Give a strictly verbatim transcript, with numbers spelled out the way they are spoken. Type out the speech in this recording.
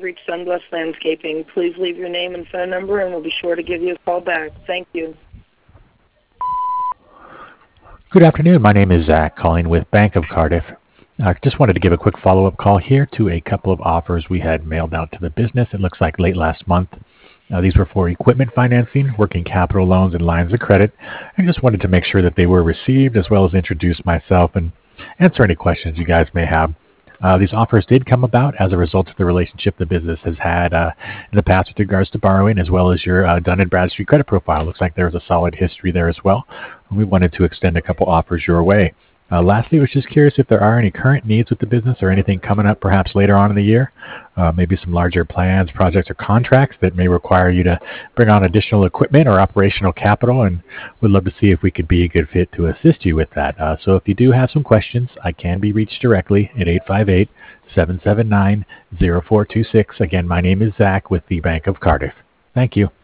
have reached Sunblest Landscaping. Please leave your name and phone number, and we'll be sure to give you a call back. Thank you. Good afternoon. My name is Zach, calling with Bank of Cardiff. I just wanted to give a quick follow-up call here to a couple of offers we had mailed out to the business. It looks like late last month. Uh, these were for equipment financing, working capital loans, and lines of credit. I just wanted to make sure that they were received, as well as introduce myself and answer any questions you guys may have. Uh, these offers did come about as a result of the relationship the business has had uh, in the past with regards to borrowing, as well as your uh, Dun and Bradstreet credit profile. Looks like there was a solid history there as well. We wanted to extend a couple offers your way. Uh, lastly, I was just curious if there are any current needs with the business or anything coming up perhaps later on in the year, uh, maybe some larger plans, projects, or contracts that may require you to bring on additional equipment or operational capital, and we'd love to see if we could be a good fit to assist you with that. Uh, so if you do have some questions, I can be reached directly at eight five eight, seven seven nine, zero four two six. Again, my name is Zach with the Bank of Cardiff. Thank you.